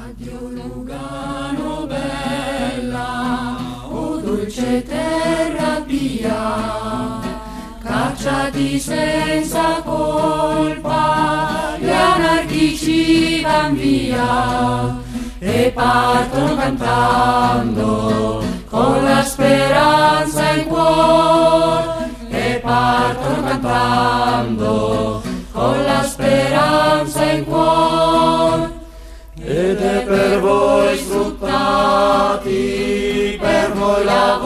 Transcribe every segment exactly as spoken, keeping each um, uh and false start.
Addio Lugano bella, o dolce terra pia, cacciati senza colpa, gli anarchici van via e partono cantando con la speranza in cuore, e partono cantando con la speranza in cuore. Ed è per voi sfruttati, per voi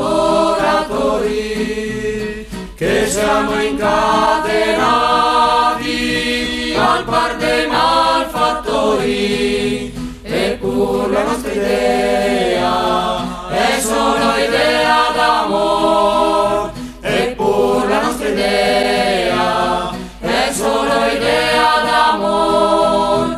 lavoratori, che siamo incatenati al par dei malfattori. Eppur la nostra idea è solo idea d'amore, eppur la nostra idea è solo idea d'amore.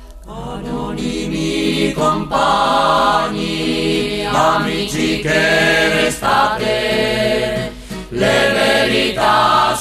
Anonimi compagni, amici che restate, le verità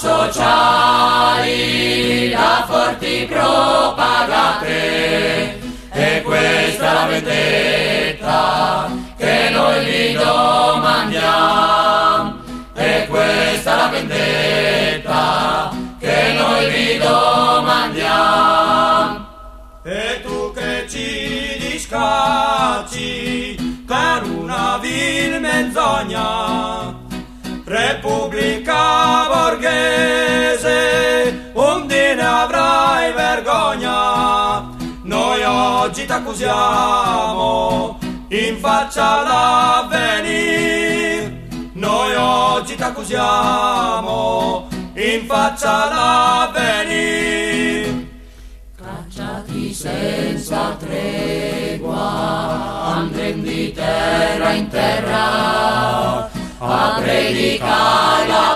sociali da forti propagate. E questa è la vendetta che noi vi domandiamo, e questa è la vendetta che noi vi domandiamo. E tu che ci discacci per una vil menzogna, Repubblica borghese, onde ne avrai vergogna. Noi oggi t'accusiamo in faccia l'avvenir, noi oggi t'accusiamo in faccia l'avvenir. Cacciati senza tregua, andrem di terra in terra a predicare la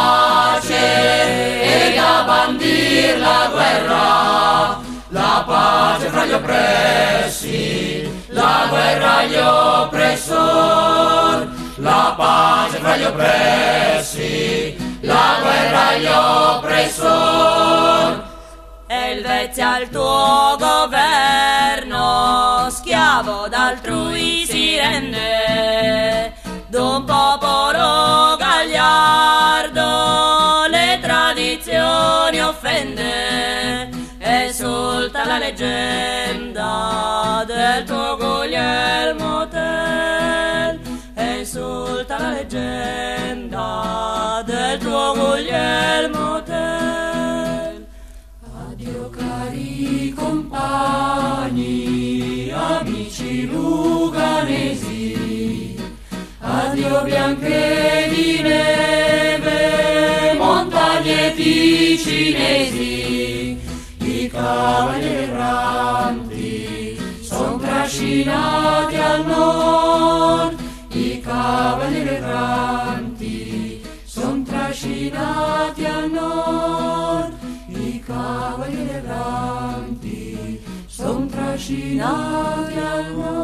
pace ed a bandir la guerra. La pace fra gli oppressi, la guerra agli oppressori. La pace fra gli oppressi, la guerra agli oppressori. Elvezia il tuo governo, schiavo d'altrui si rende, d'un popolo gagliardo le tradizioni offende. Esulta la leggenda del tuo Guglielmo Tell, esulta la leggenda del tuo Guglielmo Tell. Addio cari compagni, amici luganesi, addio bianche di neve, montagne ticinesi. I cavalieri erranti son trascinati al nord, i cavalieri erranti son trascinati al nord, i cavalieri erranti son trascinati al nord.